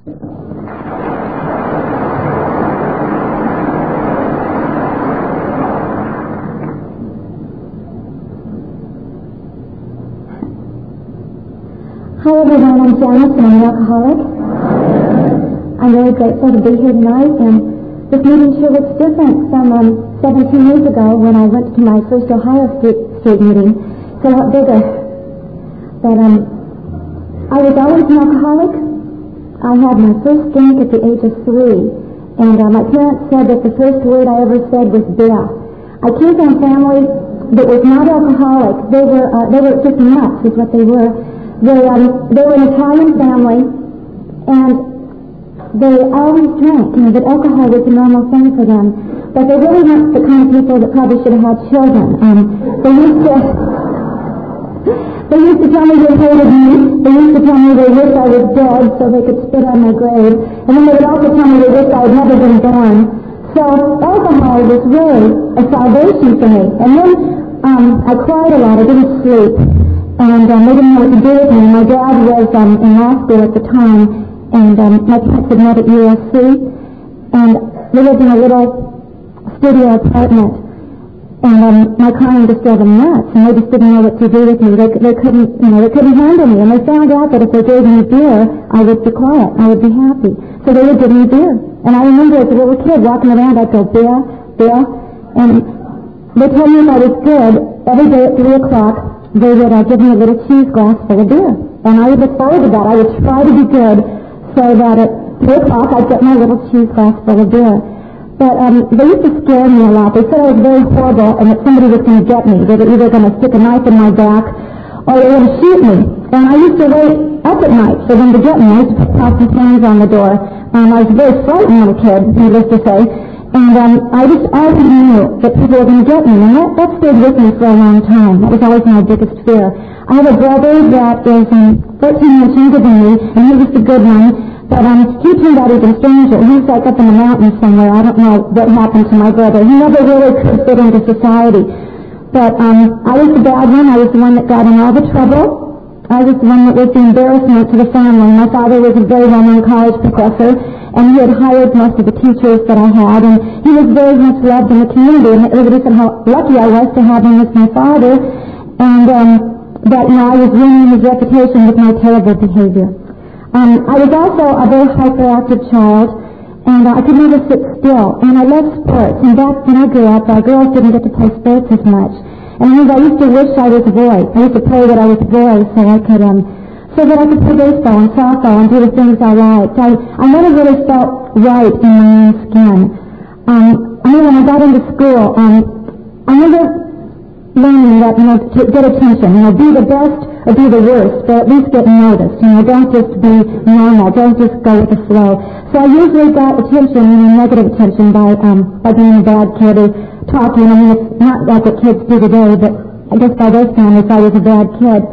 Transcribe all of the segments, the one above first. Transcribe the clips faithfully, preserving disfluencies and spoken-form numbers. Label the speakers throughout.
Speaker 1: Hi everyone, I'm Janice and I'm an alcoholic. I'm very grateful to be here tonight, and this meeting sure looks different from um, seventeen years ago when I went to my first Ohio Street, Street meeting. It's a lot bigger. But um, I was always an alcoholic. I had my first drink at the age of three, and uh, my parents said that the first word I ever said was beer. I came from a family that was not alcoholic. They were uh, they were just nuts, is what they were. They, um, they were an Italian family, and they always drank, you know, that alcohol was a normal thing for them. But they really weren't the kind of people that probably should have had children. Um, they used to, they used to tell me they hated me. They used to tell me they wished I was dead so they could spit on my grave. And then they would also tell me they wished I had never been born. So alcohol was really a salvation for me. And then um, I cried a lot. I didn't sleep. And um, they didn't know what to do with me. My dad was um, in law school at the time, and um, my parents had met at U S C, and we lived in a little studio apartment, and um, my crying just drove them nuts, and they just didn't know what to do with me. They, they couldn't, you know, they couldn't handle me, and they found out that if they gave me beer, I would be quiet, I would be happy. So they would give me beer. And I remember as a little kid walking around, I'd go, beer, beer, and they told me if I was good, every day at three o'clock, they would uh, give me a little cheese glass full of beer. And I would look forward to that. I would try to be good so that at three o'clock I'd get my little cheese glass full of beer. But um, they used to scare me a lot. They said I was very horrible and that somebody was going to get me. They were either going to stick a knife in my back or they were going to shoot me. And I used to wait up at night for them to get me. I used to put pots and pans on the door. Um, I was a very frightened little kid, needless to say. And um, I just always knew that people were going to get me, and that, that stayed with me for a long time. That was always my biggest fear. I have a brother that is um, fourteen months younger than me, and he was the good one, but um, he turned out even stranger. He's like up in the mountains somewhere. I don't know what happened to my brother. He never really could fit into society. But um, I was the bad one. I was the one that got in all the trouble. I was the one that was the embarrassment to the family. My father was a very well-known college professor, and he had hired most of the teachers that I had, and he was very much loved in the community, and everybody said how lucky I was to have him as my father, and um, that, you know, I was ruining his reputation with my terrible behavior. Um, I was also a very hyperactive child, and uh, I could never sit still, and I loved sports, and back when I grew up, uh, girls didn't get to play sports as much, and I used to wish I was a boy. I used to pray that I was a boy so I could, um, so that I could play baseball and softball and do the things I liked. I, I never really felt right in my own skin. Um, I mean, when I got into school, um, I remember learning that, you know, to get attention, you know, be the best or be the worst, but at least get noticed. You know, don't just be normal, don't just go with the flow. So I usually got attention, you know, negative attention by, um, by being a bad kid or talking. I mean, it's not like what kids do today, but I guess by those standards I was a bad kid.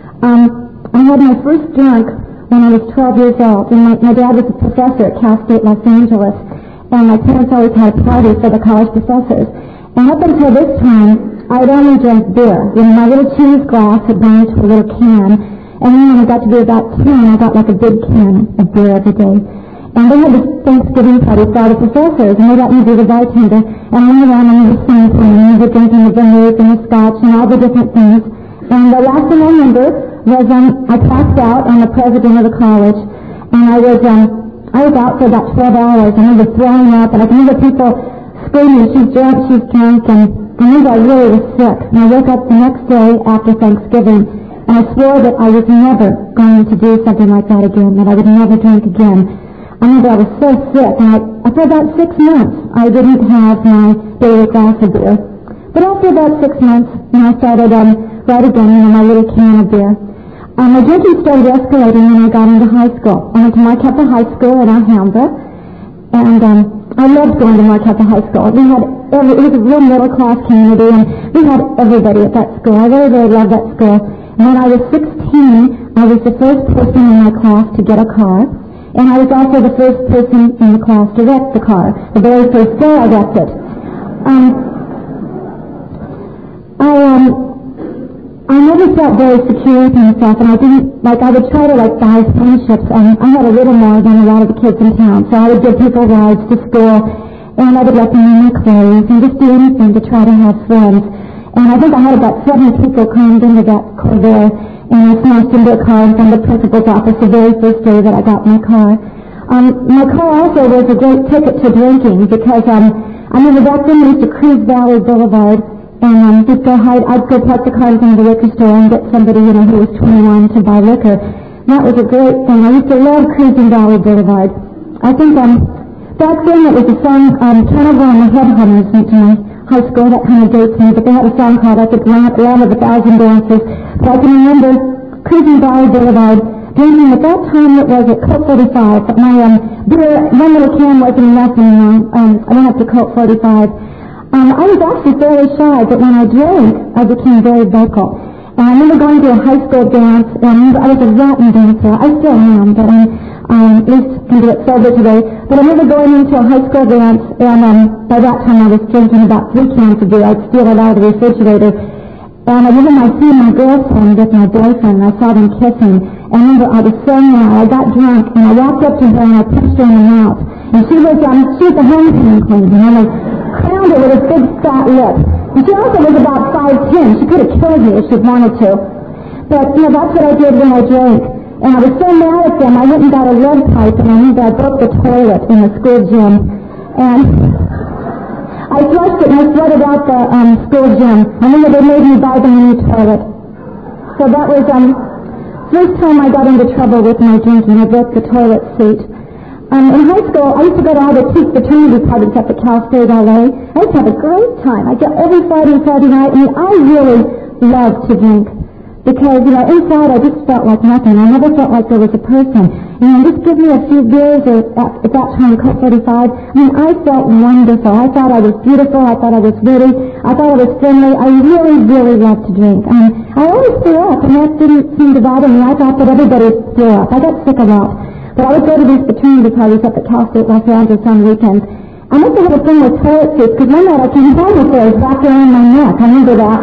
Speaker 1: Um, I had my first drink when I was twelve years old, and my, my dad was a professor at Cal State Los Angeles, and my parents always had parties for the college professors. And up until this time, I had only drank beer. You know, my little cheese glass had gone into a little can, and then when I got to be about ten, I got like a big can of beer every day. And they had this Thanksgiving party for all the professors, and they let me be the bartender, and I went around and we were singing for me, we were drinking the vineyards and the scotch and all the different things. And the last thing I remember was um, I passed out on the president of the college, and I was um, I was out for about twelve hours, and I was throwing up, and I can remember people screaming, she's drunk, she's drunk, and I remember I really was sick. And I woke up the next day after Thanksgiving, and I swore that I was never going to do something like that again, that I would never drink again. I remember I was so sick, and I, for about six months, I didn't have my daily glass of beer. But after about six months, you know, I started um, right again, you know, my little can of beer. Um, my drinking started escalating when I got into high school. I went to Marquette High School in Alhambra, and um, I loved going to Marquette High School. We had every, it was a real middle-class community, and we had everybody at that school. I really, really loved that school. And when I was sixteen, I was the first person in my class to get a car, and I was also the first person in the class to wreck the car. The very first day I wrecked it. Um, I, um, I never felt very secure with myself, and I didn't, like, I would try to, like, buy friendships. Um, I had a little more than a lot of the kids in town, so I would give people rides to school, and I would let them in my clothes, and just do anything to try to have friends. And I think I had about seven people crammed into that Corvair, and I smashed into a car from the principal's office the very first day that I got my car. Um, my car also was a great ticket to drinking, because um, I remember back then we used to cruise Valley Boulevard, and um, we'd go hide, I'd go park the car in front of the liquor store and get somebody, you know, who was twenty-one to buy liquor. And that was a great thing. I used to love cruising Valley Boulevard. I think um, back then it was a song, um, Carnival and the Headhunters went to my high school, that kind of dates me, but they had a song called, I think, Land, Land of a Thousand Dances. But I can remember cruising Valley Boulevard, drinking at that time it was at Colt forty-five, but my um, beer, one little can wasn't enough anymore. Um, I went up to Colt forty-five. Um, I was actually fairly shy, but when I drank, I became very vocal. And I remember going to a high school dance, and I was a rotten dancer. I still am, but I'm, um, at least can do it sober today. But I remember going into a high school dance, and um, by that time I was drinking about three cans of beer. I'd steal it out of the refrigerator. And I remember I seen my girlfriend with my boyfriend, and I saw them kissing. And I remember I was so mad. I got drunk, and I walked up to her, and I punched her in the mouth. And she was, um, she was a homecoming queen, and I was crowned her with a big fat lip. And she also was about five ten. She could have killed me if she'd wanted to. But, you know, that's what I did when I drank. And I was so mad at them, I went and got a lead pipe, and I remember I broke the toilet in the school gym. And I flushed it, and I flooded out the um, school gym. I remember they made me buy the new toilet. So that was um first time I got into trouble with my drinking. I broke the toilet seat. Um, in high school, I used to go to all the peak fraternity parties up at Cal State L A. I used to have a great time. I get every Friday and Friday night. I mean, I really loved to drink. Because, you know, inside I just felt like nothing. I never felt like there was a person. You know, just give me a few beers or at, at that time, Colt forty-five. I mean, I felt wonderful. I thought I was beautiful. I thought I was witty. I thought I was friendly. I really, really loved to drink. Um, I always threw up, and that didn't seem to bother me. I thought that everybody threw up. I got sick a lot. But I would go to these fraternity parties up at Cal State Los Angeles on weekends. I must have had a thing with toilet seats, because one night I came home with those wrapped around my neck. I remember that.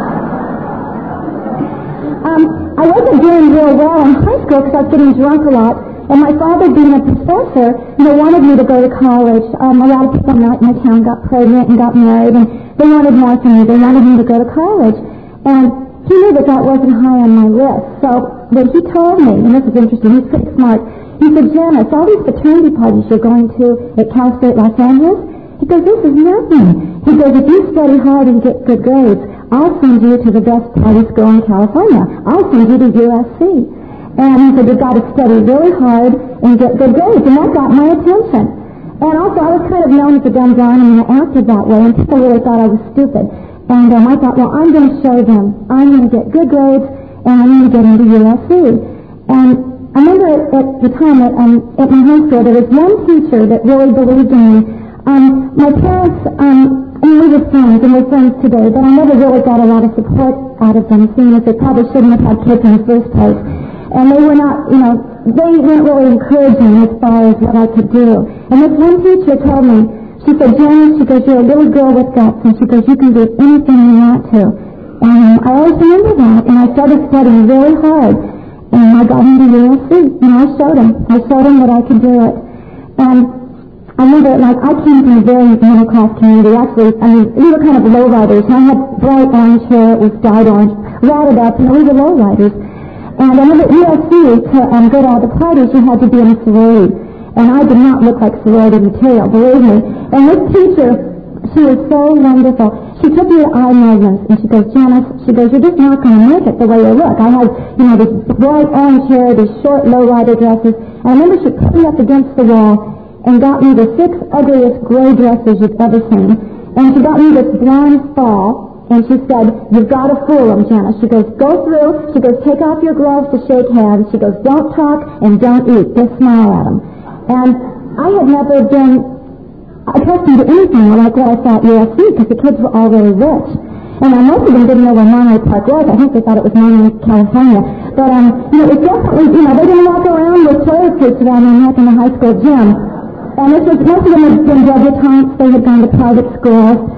Speaker 1: Um, I wasn't doing real well in high school because I was getting drunk a lot, and my father, being a professor, you know, wanted me to go to college. Um, a lot of people in my town got pregnant and got married, and they wanted more from me. They wanted me to go to college, and he knew that that wasn't high on my list. So when he told me, and this is interesting, he's pretty smart, he said, Janice, all these fraternity parties you're going to at Cal State Los Angeles, he goes, this is nothing. He goes, if you study hard and get good grades, I'll send you to the best party school in California. I'll send you to U S C. And he said, you've got to study really hard and get good grades. And that got my attention. And also, I was kind of known as a dumb blonde, and I acted that way, and people really thought I was stupid. And um, I thought, well, I'm going to show them. I'm going to get good grades, and I'm going to get into U S C. And I remember at, at the time at, um, at my high school, there was one teacher that really believed in me. Um, my parents, um, I mean, we were friends, and we're friends today, but I never really got a lot of support out of them, seeing as they probably shouldn't have had kids in the first place. And they were not, you know, they weren't really encouraging as far as what I could do. And this one teacher told me, she said, Janice, she goes, you're a little girl with guts, and she goes, you can do anything you want to. And I always remember that, and I started studying really hard, and I got into U S C, and I showed him. I showed him that I could do it. And I remember, like, I came from a very middle-class community. Actually, I mean, we were kind of lowriders. I had bright orange hair. It was dyed orange, ratted up, and we were lowriders. And I remember at U S C, to um, go to all the parties, you had to be in a sorority. And I did not look like sorority material, believe me. And this teacher, she was so wonderful. She took me to eye measurements, and she goes, Janice, she goes, you're just not going to make it the way you look. I had, you know, this bright orange hair, these short lowrider dresses. And I remember she put me up against the wall and got me the six ugliest gray dresses you've ever seen. And she got me this blonde fall, and she said, you've got to fool them, Janice. She goes, go through. She goes, take off your gloves to shake hands. She goes, don't talk and don't eat. Just smile at them. And I had never been accustomed to anything like what I thought U S C, because the kids were all really rich. And uh, most of them didn't know where Monterey Park was. I think they thought it was Monterey, California. But, um, you know, it was definitely, you know, they didn't walk around with toilet seats around their neck in the high school gym. And this was, most of them had been debutantes. They had gone to private schools.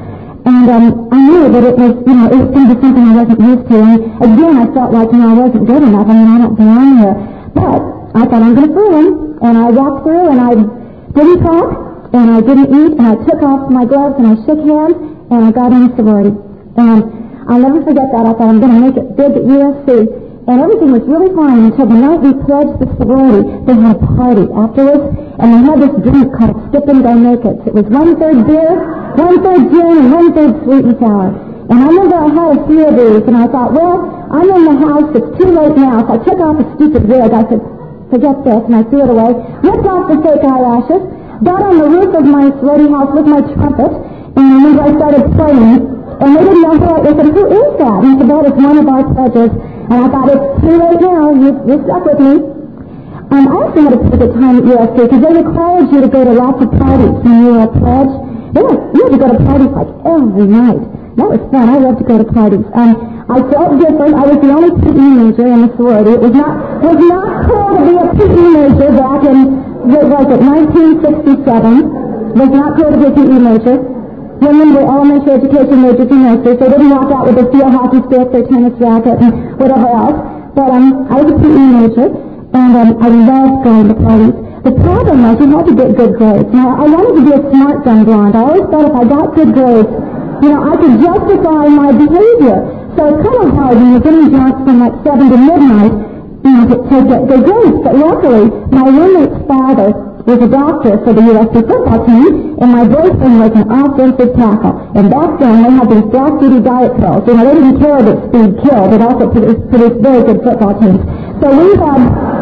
Speaker 1: And um, I knew that it was, you know, it was going to be something I wasn't used to. And again, I felt like, you know, I wasn't good enough. I mean, I don't belong here. But I thought I'm going to fool him. And I walked through and I didn't talk and I didn't eat and I took off my gloves and I shook hands and I got in the sorority. And I'll never forget that. I thought I'm going to make it big at U S C. And everything was really fine until the night we pledged the sorority. They had a party afterwards, and they had this drink called Skip and Go Naked. It was one-third beer, one-third gin, and one-third sweet and sour. And I remember I had a few of these, and I thought, well, I'm in the house. It's too late now. So I took off a stupid wig. I said, forget this, and I threw it away. Ripped off the fake eyelashes, got on the roof of my sorority house with my trumpet, and I remember I started playing, and they didn't know who I was. They said, who is that? And I said, that is one of our pledges. And I thought, it's too late now. You, you're stuck with me. Um, I also had a pretty good time at U S C because they required you to go to lots of parties when you were a pledge. They were, you had to go to parties like every night. That was fun. I loved to go to parties. Um, I felt different. I was the only P E major in the sorority. It was not was not cool to be a P E major back in, what was it, nineteen sixty-seven. It was not cool to be a P E major. Women were elementary education majors and nurses. They didn't walk out with their field hockey stick, their tennis racket, and whatever else. But um, I was a P E major, and um, I loved going to parties. The problem was you had to get good grades. Now, I wanted to be a smart dumb blonde. I always thought if I got good grades, you know, I could justify my behavior. So it's kind of hard when you're getting drunk from like seven to midnight, you know, to, to get good grades. But luckily, my roommate's father was a doctor for the U S C football team, and my boyfriend was an offensive tackle. And back then, they had these black duty diet pills. You know, they didn't care that speed killed. It also produced, produced very good football teams. So we had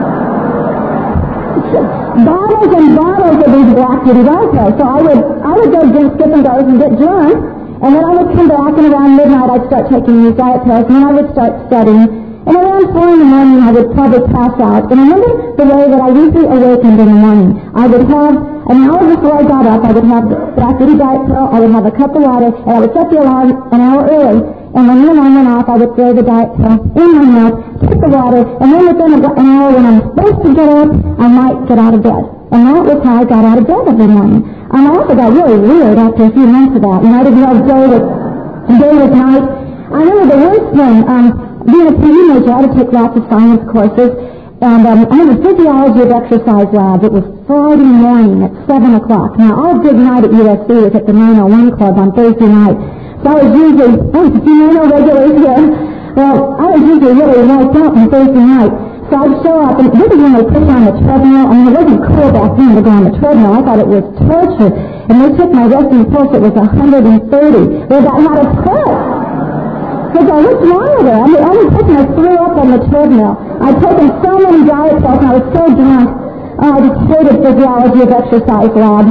Speaker 1: bottles and bottles of these black duty diet pills. So I would, I would go drink Skip and Go's and get drunk, and then I would come back, and around midnight I'd start taking these diet pills, and then I would start studying. And around four in the morning, I would probably pass out. And I remember the way that I usually awakened in the morning. I would have, an hour before I got up, I would have the black duty diet pill, I would have a cup of water, and I would set the alarm an hour early. And when the alarm went off, I would throw the diet pill in my mouth, take the water, and then within an hour when I'm supposed to get up, I might get out of bed. And that was how I got out of bed every morning. And I also got really weird after a few months of that. You know, I didn't know day was, day was night. I remember the worst thing, um, being a P E major, I had to take lots of science courses, and um, I had a physiology of exercise lab. It was Friday morning at seven o'clock. Now, our big night at U S C was at the nine oh one Club on Thursday night. So I was usually, oh, it's a few nine oh regulars here. Well, I was usually really wiped out on Thursday night. So I'd show up, and this is when they put you on the treadmill. I mean, it wasn't cool back then to go on the treadmill. I thought it was torture. And they took my resting pulse. It was one hundred thirty. They got how to pulse. Because I what's wrong with her? I mean, every person I threw up on the treadmill. I'd taken so many diet pills, and I was so drunk. Oh, I just hated physiology of exercise lab.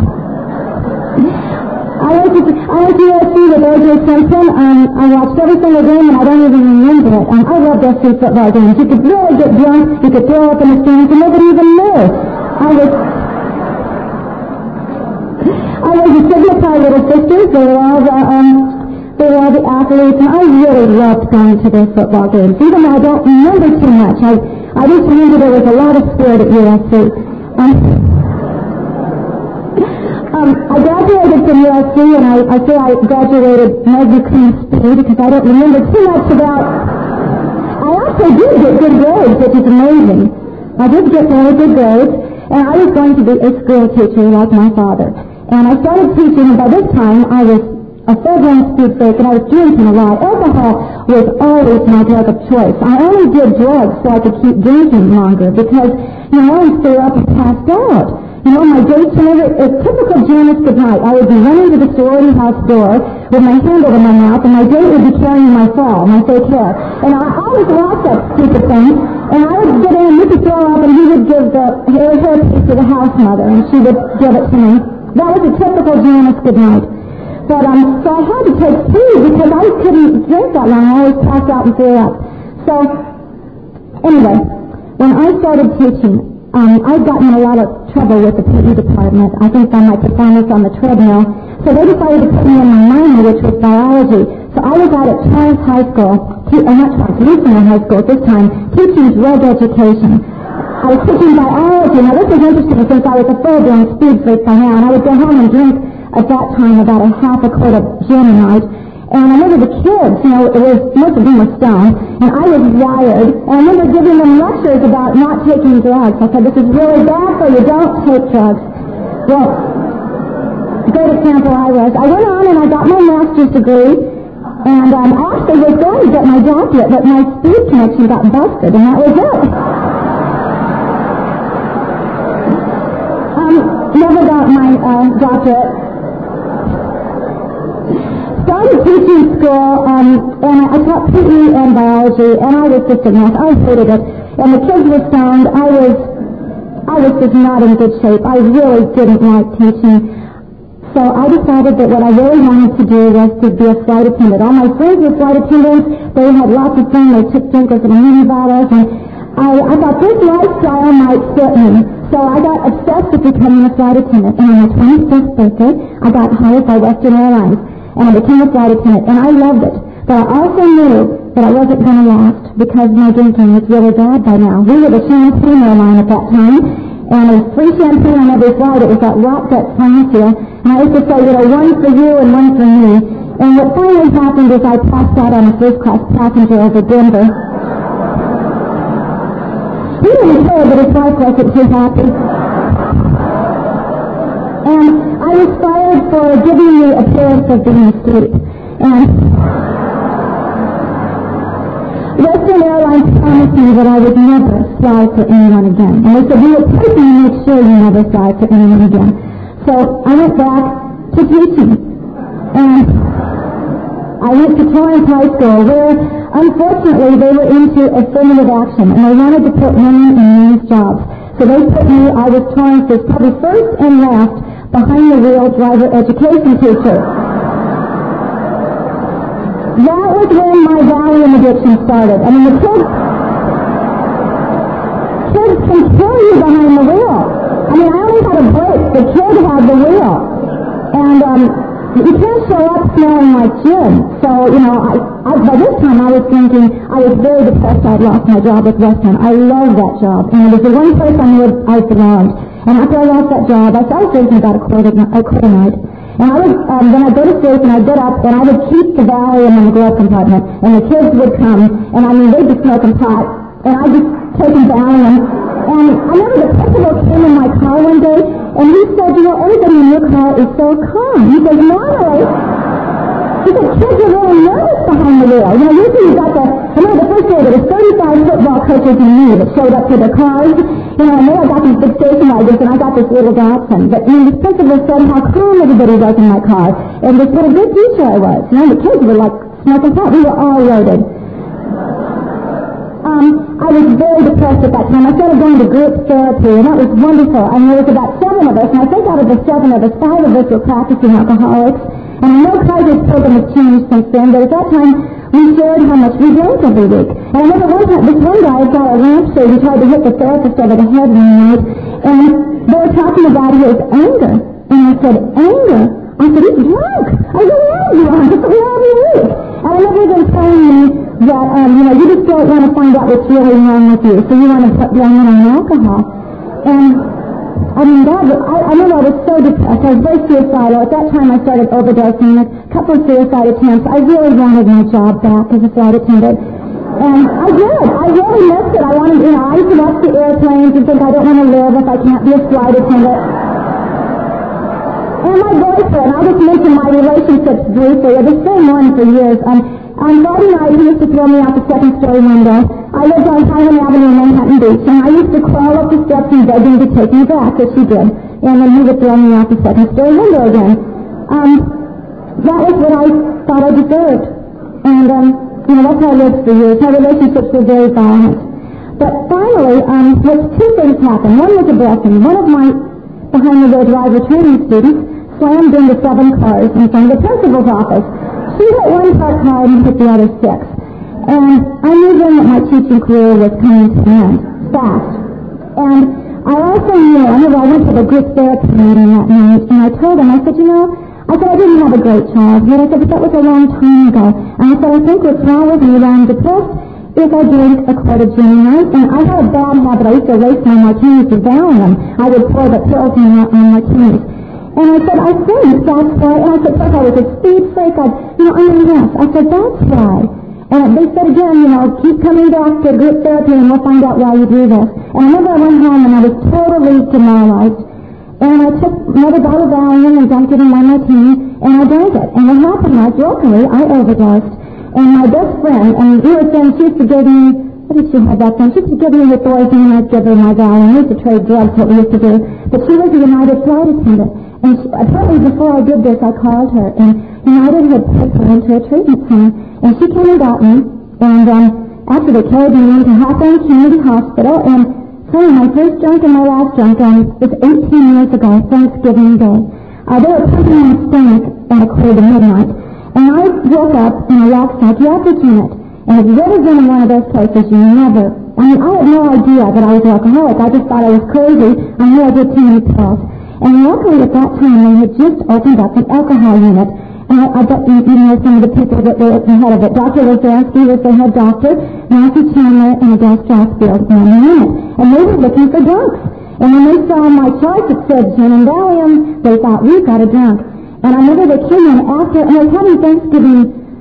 Speaker 1: I went to, I went to U S C with O J Simpson. Um, I watched every single game, and I don't even remember it. Um, I loved those two football games. You could really get drunk, you could throw up in the stands, and nobody even knew. I was... I was a Sigma Pi Little Sisters. They were all the... Um, They were all the athletes, and I really loved going to their football games. Even though I don't remember too much, I, I just remember there was a lot of spirit at U S C. Um, um, I graduated from U S C, and I, I feel I graduated magna cum speed because I don't remember too much about... I also did get good grades, which is amazing. I did get very good grades, and I was going to be a school teacher like my father. And I started teaching, and by this time I was a full-blown speed freak, and I was drinking a lot. Alcohol was always my drug of choice. I only did drugs so I could keep drinking longer because, you know, I would stay up and passed out. You know, my dates, whenever, a typical Janice Goodnight, I would be running to the sorority house door with my hand over my mouth, and my date would be carrying my fall, my fake hair. And I always watched that stupid thing, and I would get in, and he could throw up, and he would give the hair, hair piece to the house mother, and she would give it to me. That was a typical Janice Goodnight. But, um, so I had to take tea because I couldn't drink that long. I always passed out and threw up. So, anyway, when I started teaching, um, I'd gotten in a lot of trouble with the P E department. I think by my performance on the treadmill. So they decided to put me in my minor, which was biology. So I was out at Torrance High School, te- uh, not Torrance, Louisiana High School at this time, teaching drug education. I was teaching biology. Now, this was interesting since I was a full-blown speed freak by now, and I would go home and drink at that time about a half a quart of gin a night, And I remember the kids, you know, it was, most of them were stoned, and I was wired. And I remember giving them lectures about not taking drugs. I said, this is really bad for you, don't take drugs. Well, go to camp where I was. I went on and I got my master's degree, and um, I actually was going to get my doctorate, but my speed connection got busted, and that was it. Um, never got my uh, doctorate. Started teaching school, um, and I taught P E and biology, and I was just a mess. I hated it. And the kids were stoned. I was, I was just not in good shape. I really didn't like teaching. So I decided that what I really wanted to do was to be a flight attendant. All my friends were flight attendants. They had lots of fun. They took drinkers and minibottles, and I, I thought this lifestyle might fit me. So I got obsessed with becoming a flight attendant. And on my twenty-fifth birthday, I got hired by Western Airlines. And I became a flight attendant, and I loved it. But I also knew that I wasn't going to last because my drinking was really bad by now. We were the champagne airline at that time, and there was free champagne on every flight. It was that Rock Gut Pharmacia. And I used to say, you know, one for you and one for me. And what finally happened is I passed out on a first-class passenger over Denver. He didn't care, but his wife wasn't too happy. And I was fired for giving the appearance of being asleep. And Western Airlines promised me that I would never fly for anyone again. And they said, we will personally make sure you never fly for anyone again. So I went back to teaching. And I went to Torrance High School, where unfortunately they were into affirmative action, and they wanted to put women in men's jobs. So they put me, I was Torrance's probably first and last behind-the-wheel driver education teacher. That was when my Valium addiction started. I mean, the kids, kids can kill you behind the wheel. I mean, I only had a break. The kid had the wheel. And um, you can't show up smelling like gin. So, you know, I, I, by this time I was thinking, I was very depressed I'd lost my job at Western. I loved that job. And it was the one place I knew I belonged. And after I lost that job, I started drinking about a quarter, a quarter night. And I would, um, then I'd go to sleep and I'd get up and I would keep the Valium in the glove compartment. And the kids would come, and I mean, they'd be smoking pot. And I'd just take a Valium. And I remember the principal came in my car one day, and he said, you know, everybody in your car is so calm. He says, normally, he said, kids are really nervous behind the wheel. You know, usually you've got the, I remember the first day there was thirty-five football coaches and me that showed up to the cars. You know, and then I got these big station wagons, and I got this little Datsun. But, you know, this principal said how calm everybody was in my car, and just what a good teacher I was. You know, the kids were like smoking pot. We were all loaded. Um, I was very depressed at that time. I started going to group therapy, and that was wonderful. And there was about seven of us, and I think out of the seven of us, five of us were practicing alcoholics. And I know Kaiser's program has changed since then, but at that time, we shared how much we drank every week. And I remember one time, this one guy got a lampshade and tried to hit the therapist over the head one night, and they were talking about his anger. And I said, anger? I said, he's drunk. I said, yeah, drunk. It's every week. And I remember them telling me that, um, you know, you just don't want to find out what's really wrong with you, so you want to put blame it on alcohol. And I mean, God, I, I remember I was so depressed. I was very suicidal. At that time, I started overdosing, a couple of suicide attempts. I really wanted my job back as a flight attendant. And I did. I really missed it. I wanted, you know, I used to watch the airplanes and think I don't want to live if I can't be a flight attendant. And my boyfriend, I'll just mention my relationships briefly. It was very one for years. Um, on Friday night, he used to throw me out the second story window. I lived on Highland Avenue in Manhattan Beach, and I used to crawl up the steps and beg him to take me back, which he did. And then he would throw me out the second story window again. Um, that was what I thought I deserved. And, um, you know, that's how I lived for years. My relationships were very violent. But finally, um, two things happened. One was a blessing. One of my behind-the-wheel driver training students slammed into seven cars in front of the principal's office. She hit one parked car and hit the other six. And I knew then that my teaching career was coming to an end, fast. And I also knew, I remember I went to the group therapy meeting that night, and I told him, I said, you know, I said I didn't have a great childhood. I said, but that was a long time ago. And I said, I think what's wrong with me when I'm depressed is I drink a quart of gin a night. And I had a bad habit. I used to lace my martinis with Valium. I would pour the pills in my martinis. And I said, I think that's why. And I said, first I was a speed freak. I, you know, I'm a mess. I said, that's why. And they said again, you know, keep coming back to group therapy and we'll find out why you do this. And I remember I went home and I was totally demoralized. And I took another bottle of Valium and dumped it in my martini, and I drank it. And what happened was, locally, I overdosed. And my best friend, and we were saying she used to give me, what did she have back then? She used to give me the poison and I'd give her my Valium. We used to trade drugs, what we used to do. But she was a United flight attendant. And she, apparently before I did this, I called her. And United had put her into a treatment center. And she came and got me. And um, after they carried me into Hawthorne Community Hospital, and so my first drink and my last drink um, was eighteen years ago, Thanksgiving Day. Uh, they were pumping my stomach at a quarter to midnight. And I woke up in a locked psychiatric unit. And if you've ever been in one of those places, you never, I mean, I had no idea that I was an alcoholic. I just thought I was crazy. I knew I did too many pills. And luckily at that time, they had just opened up an alcohol unit. And I, I bet you, you know some of the people that were at the head of it. Doctor Lazarsky was the head doctor, Matthew Chandler, and Adele Strasfield ran the unit. And they were looking for drunks. And when they saw my chart that said gin and Valium, they thought, we've got a drunk. And I remember they came in after, and I was having Thanksgiving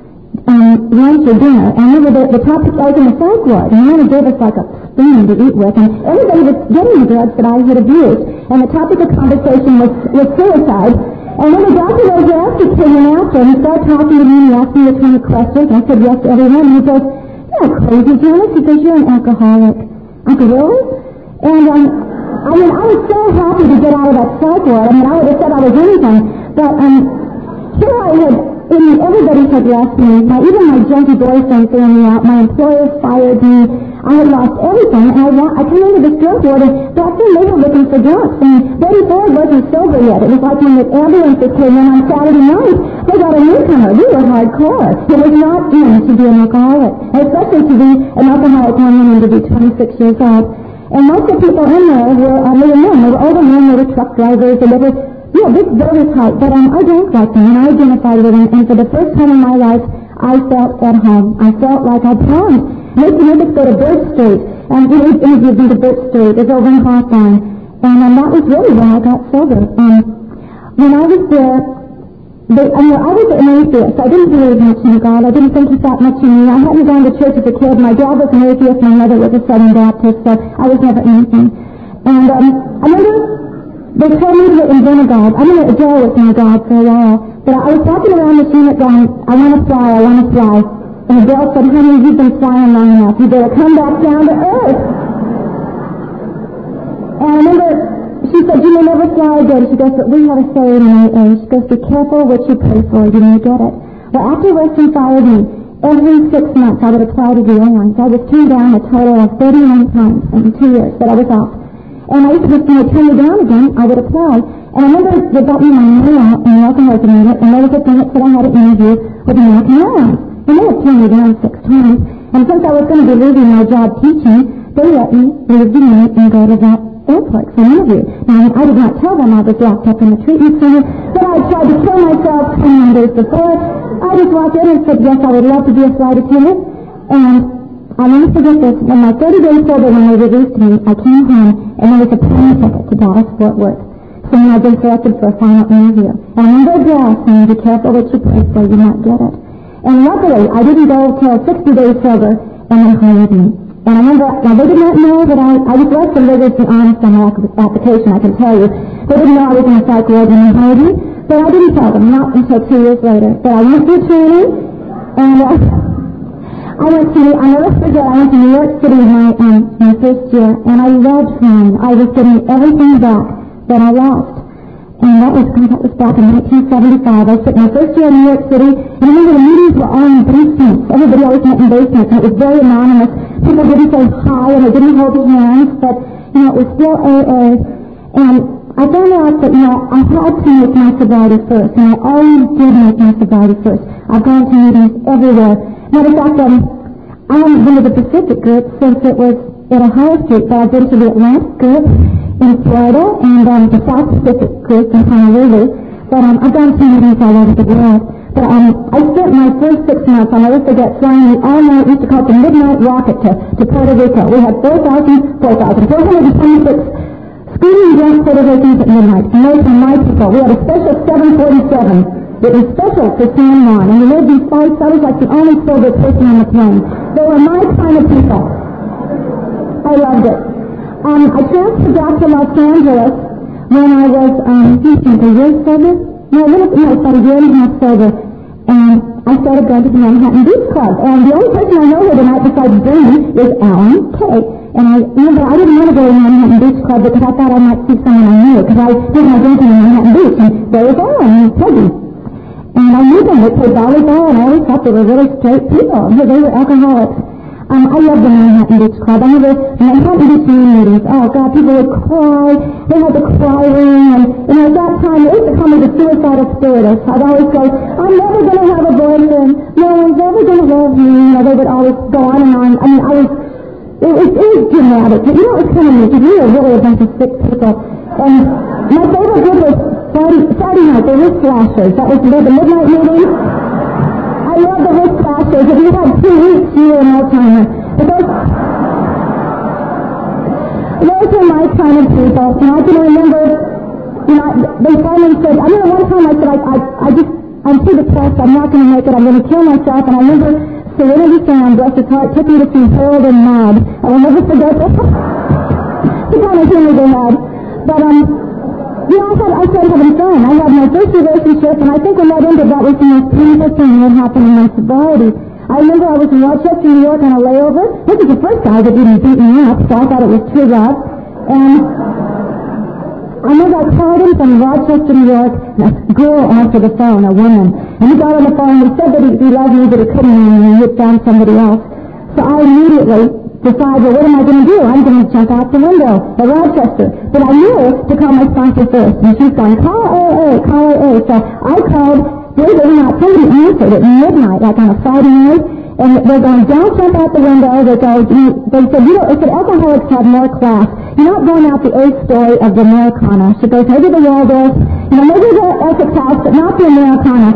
Speaker 1: um, lunch or dinner, and I remember the, the topic, I was in the psych ward, and they gave us like a spoon to eat with, and everybody was getting the drugs that I had abused. And the topic of conversation was, was suicide. And when the doctor was after came in after, and he started talking to me, and he asked me a ton of questions, and I said yes to everyone, and he goes, you're not crazy, Janice, he goes, you're an alcoholic. I go, really? And, um, I mean, I was so happy to get out of that psych ward. I mean, I would have said I was anything, but, um, here I had, I mean, everybody had left me, my, even my junkie boyfriend threw me out, my employer fired me, I had lost everything, and I, I came into this drug ward, and back then they were looking for drunks, and Betty Ford wasn't sober yet. It was like when the ambulances came in on Saturday night, they got a newcomer. We were hardcore. It was not in to be an alcoholic, especially to be an alcoholic when I went to be twenty-six years old. And most of the people in there were, uh, they were men, they were older men, they were truck drivers, and they were, yeah, this very tight, but um, I drank like them, and I identified with them, and for the first time in my life, I felt at home. I felt like I belonged. Most of us go to Birch Street, and we interviewed me to Birch Street. It's over in Hawthorne. And um, that was really when I got sober. Um, when I was there, they, I, mean, I was an atheist. I didn't believe much in God. I didn't think he thought much in me. I hadn't gone to church as a kid. My dad was an atheist. My mother was a Southern Baptist, so I was never anything. And um, I remember they told me to invent a God. I mean, Joe was in a God for a while. But I was walking around this unit going, I want to fly, I want to fly. And the girl said, honey, you've been flying long enough. You better come back down to earth. And I remember, she said, you may never fly again. She goes, but we have a saying in A A. She goes, be careful what you pray for. You may get it. Well, after Western fired me, every six months I would apply to the airlines. I was turned down a total of thirty-one times in two years that I was off. And I used to just, when they turned me down again, I would apply. And I remember they got me my mail in American Resonator, and there was a thing that said I had an interview with American Airlines. And they had turned me down six times. And since I was going to be leaving my job teaching, they let me leave the unit and go to that airport for an interview. Now, I did not tell them I was locked up in the treatment center, but I tried to kill myself twenty-nine days before. I just walked in and said, yes, I would love to be a flight attendant. And I'll never forget this. When my thirty days sober, when they released me, I came home and there was a plane ticket to Dallas, Fort Worth, saying I'd been selected for a final interview. And I remember a girl saying, be careful what you pray for, you might get it. And luckily, I didn't go till sixty days sober, and they hired me. And I remember, now they did not know that I, I was less than rigorous and honest on my application, I can tell you. They didn't know I was in a psych ward when they hired me, but I didn't tell them, not until two years later. But I went through training, and uh, I went to, I'll never forget, I went to New York City my, um, my first year, and I loved flying. I was getting everything back that I lost. And that was, God, that was back in nineteen seventy-five. I spent my first year in New York City, and I remember the meetings were all in basements. Everybody always met in basements, and it was very anonymous. People didn't say hi, and they didn't hold their hands, but, you know, it was still A A. And I found out that, you know, I had to make my sobriety first, and I always did make my sobriety first. I've gone to meetings everywhere. Matter of fact, um, I haven't been to the Pacific group since it was at Ohio Street, but I've been to the Atlantic group in Florida, and um, the South Pacific group in Honolulu. But um, I've gone to meetings all over the world. But um, I spent my first six months, I'll never forget, flying the all-night, we used to call it the midnight rocket to, to Puerto Rico. We had four thousand, four thousand, four hundred twenty-six Screaming drunk Puerto Ricans at midnight. And those were my people. We had a special seven forty-seven. It was special for San Juan. And we lived in fights. I was like the only sober person on the plane. They were my kind of people. I loved it. Um, I transferred back to Los Angeles when I was, um, a year sober? No, a little, no, about a year and a half sober. And I started going to the Manhattan Beach Club. And the only person I know here tonight besides Bernie is Alan Kay. And I remember I didn't want to go to the Manhattan Beach Club because I thought I might see someone I knew. Because I did my drinking in Manhattan Beach. And there was Alan and Peggy. And I knew them. They played volleyball and I always thought they were really straight people. They were alcoholics. Um, I love the Manhattan Beach Club. I remember Manhattan Beach meetings. Oh, God, people would cry. They had the cry ring. And, you know, at that time, it used to call me the suicidal spiritist. I'd always go, I'm never going to have a boyfriend. No one's ever going to love me. You know, they would always go on and on. I mean, I was, it was, it was dramatic. But you know, it was kind of neat because we were really a bunch of sick people. And my favorite group was Friday, Friday night. They were slashers. That was the midnight meeting. I love the wrist flashers. If you had two weeks, you were an old-timer. But those, those were my kind of people. And I can remember, you know, they finally said, I remember one time I said, I, I, I just, I'm too depressed, I'm not going to make it, I'm going to kill myself. And I remember Serenity Sam, bless his heart, took me to see Harold and Maude. I will never forget that. The kind of humor they had. But, um, you know, I, had, I started having fun. I had my first relationship, and I think when that ended, that was the most painful thing that happened in my sobriety. I remember I was in Rochester, New York on a layover. This was the first guy that didn't beat me up, so I thought it was true love. And I remember I called him from Rochester, New York, and a girl answered the phone, a woman. And he got on the phone and he said that he, he loved me, but he couldn't, and he had found somebody else. So I immediately decided, well, what am I going to do? I'm going to jump out the window at Rochester. But I knew to call my sponsor first. And she's going, call A A, call A A. So I called, believe it or not, somebody answered at midnight, like on a Friday night. And they're going, don't jump out the window. They go, you know, they said, you know, if the alcoholics had more class, you're not going out the eighth story of the Americana. She goes, maybe the Waldorf, you know, maybe the Essex House, but not the Americana.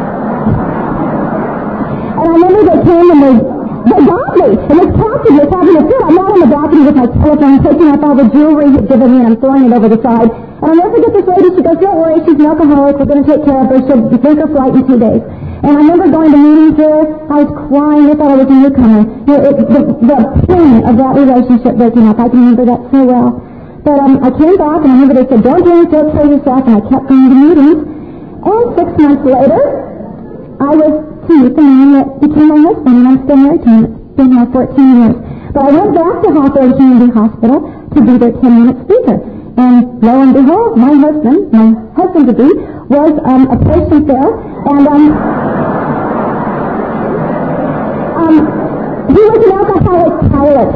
Speaker 1: And I remember they came and they, they got me. And this captain was having a fit. I'm out on the balcony with my telephone, taking up all the jewelry he'd given me, and I'm throwing it over the side. And I'll never forget this lady. She goes, don't worry, she's an alcoholic. We're going to take care of her. She'll take her flight in two days. And I remember going to meetings there. I was crying. I thought I was a newcomer. You know, it, the, the pain of that relationship breaking up, I can remember that so well. But um, I came back, and I remember they said, don't drink, don't kill yourself, and I kept going to meetings. And six months later, I was to meet the man that became my husband, and I'm still married to him. It's been now fourteen years. But I went back to Hawthorne Community Hospital to be their ten-minute speaker. And lo and behold, my husband, my husband-to-be, was um, a patient there, and um, um, he was an alcoholic pilot.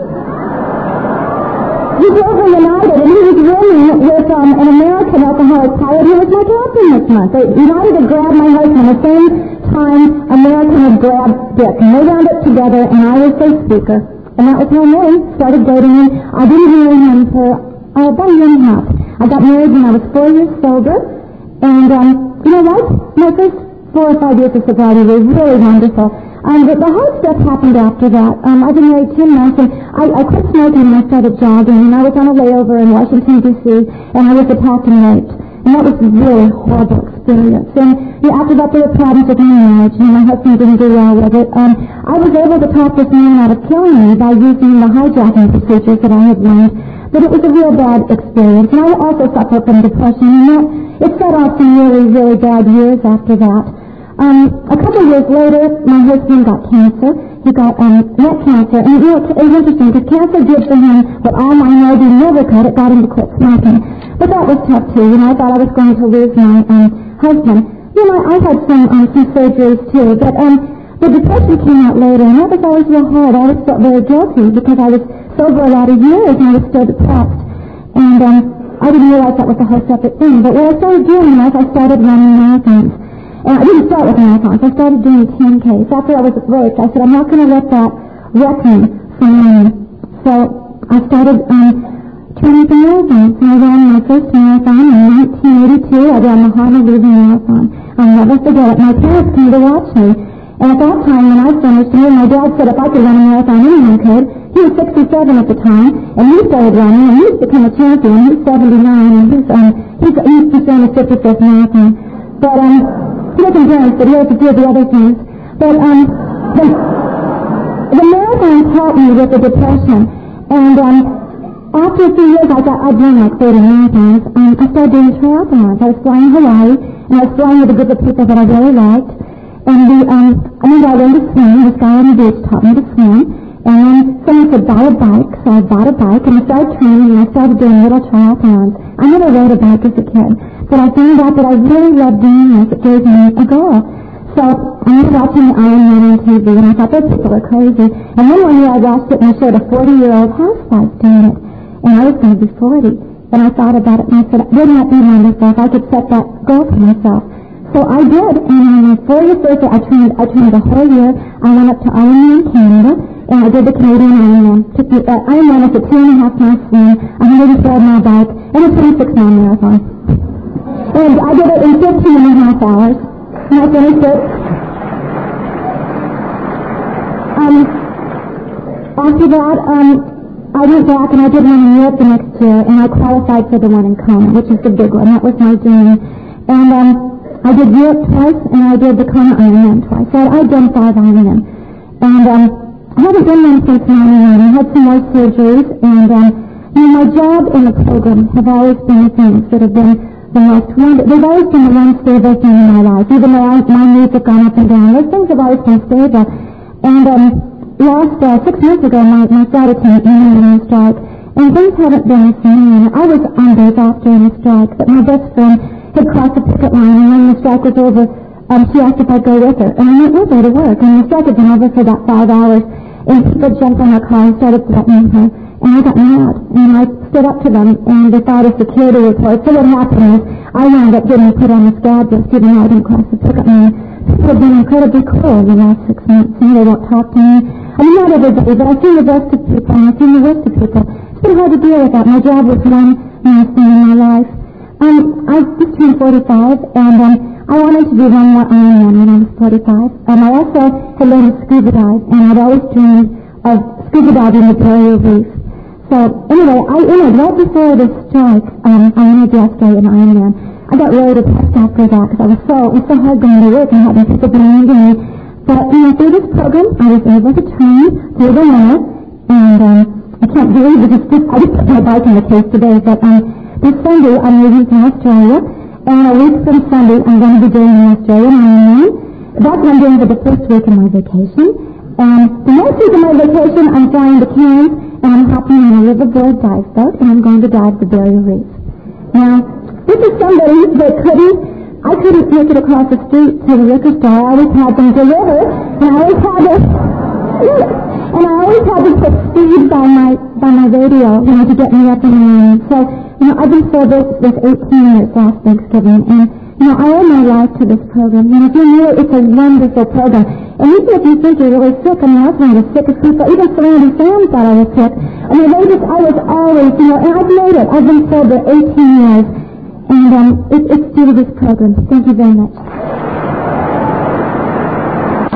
Speaker 1: He drove in United, and he was rooming with um, an American alcoholic pilot who was my captain this month. They, United had grabbed my husband the same time American had grabbed Dick, and they wound up together, and I was their speaker. And that was how Mary started dating him. I didn't marry him for uh, about a year and a half. I got married when I was four years sober, and um, you know what? My first four or five years of sobriety were really wonderful. Um, but the hard stuff happened after that. Um, I've been married ten months, and I, I quit smoking and I started jogging, and I was on a layover in Washington, D C, and I was attacked and raped. And that was a really horrible experience. And you know, after that, there were problems with my marriage, and my husband didn't do well with it. Um, I was able to talk this man out of killing me by using the hijacking procedures that I had learned. But it was a real bad experience. And I also suffered from depression, and that, it set off some really, really bad years after that. Um, a couple of years later, my husband got cancer. He got um, neck cancer, and you know, it was interesting because cancer did for him what all minority never could. It got him to quit smoking. But that was tough too. You know, I thought I was going to lose my um, husband. You know, I had some um, some surgeries too, but um, the depression came out later, and that was always real hard. I always felt very guilty because I was sober a lot of years, and I was still depressed. And um, I didn't realize that was a whole separate thing. But what I started doing was I started running marathons. And I didn't start with marathons. I started doing ten Ks. After I was raped, I said, I'm not going to let that wreck me from running. So I started um, training for marathons. And I ran my first marathon in nineteen eighty-two. I ran the Honolulu Marathon. I'll never forget it. My parents came to watch me. And at that time, when I finished, me and my dad said if I could run a marathon, anyone could. He was sixty-seven at the time, and he started running, and he's become a champion. He's seventy-nine, and he's, um, he's, he's just doing his fifty-fifth marathon. But, um, he doesn't drink, but he has to do the other things. But, um, the, the marathon taught me with the depression, and, um, after a few years, I got, I'd run like thirty marathons, um, I started doing triathlons. I was flying Hawaii, and I was flying with a group of people that I really liked, and the, um, I remember I learned to swim. This guy on the beach taught me to swim, and then someone said, buy a bike, so I bought a bike, and I started training, and I started doing little triathlons. I never rode a bike as a kid, but I found out that I really loved doing this. It gave me a goal. So I was watching Ironman on T V, and I thought, those people are crazy. And then one year I watched it, and I showed a forty-year-old housewife doing it, and I was going to be forty. And I thought about it, and I said, wouldn't that be wonderful if I could set that goal for myself? So I did, and on my fortieth birthday, I trained, I trained a whole year. I went up to Ironman, Canada, and I did the Canadian Ironman. Took the, uh, Ironman is a two and a half mile swim, one hundred twelve mile bike, and a twenty-six mile marathon. And I did it in fifteen and a half hours. And I finished it. Um, after that, um, I went back and I did one in Europe the next year, and I qualified for the one in Kona, which is the big one. That was my dream. And um, I did Europe twice, and I did the Kona Ironman twice. So I'd done five Ironman. And um, I haven't done one since ninety-nine. I had some more surgeries, and um, you know, my job and the program have always been the things that have been the most wonderful. They've always been the one stable thing in my life. Even though I, my needs have gone up and down, those things have always been stable. And um, last uh, six months ago, my, my flight attendant went on a strike, and things haven't been the same. I was on days off during the strike, but my best friend had crossed the picket line, and when the strike was over, um, she asked if I'd go with her. And I went with her to work, and the strike had been over for about five hours, and people jumped on her car and started threatening her. And I got mad, and I stood up to them, and they filed a security report. So what happened is, I wound up getting put on the squad list, even though I didn't cross the picket line. People have been incredibly cruel the last six months, and they won't talk to me. I mean, not everybody, but I've seen the best of people, and I've seen the worst of people. It's been hard to deal with that. My job was one nice thing in my life. Um, I just turned forty-five, and um, I wanted to do one more Ironman when I was forty-five. Um, I also had learned to scuba dive, and I'd always dreamed of scuba diving the Barrier Reef. So anyway, I entered right before this strike. Um, I entered the Australian Ironman. I got really depressed after that because I was so it was so hard going to work and having people belonging to me. But you know, through this program, I was able to train through the winter, and um, I can't believe it. Just, I just put my bike in the case today. But um, this Sunday, I'm leaving from Australia, and a week from Sunday, I'm going to be doing the Australian Ironman. That's what I'm doing for the first week of my vacation. And the next week of my vacation, I'm flying to Cairns, and I'm hopping on a riverboard dive boat, and I'm going to dive the Barrier Reef. Now, this is somebody that couldn't, I couldn't make it across the street to the liquor store. I always had them delivered, and I always had to, and I always had to put speed by my, by my radio, you know, to get me up in the morning. So, you know, I've been sober this eighteen years last Thanksgiving, and, you know, I owe my life to this program. You know, if you're new, it's a wonderful program. And even if you think you're really sick, I mean, I was one of the sickest people. Even surrounding fans thought I was sick. I mean, they just, I was always, you know, and I've made it. I've been sober eighteen years. And um, it, it's due to this program. Thank you very much.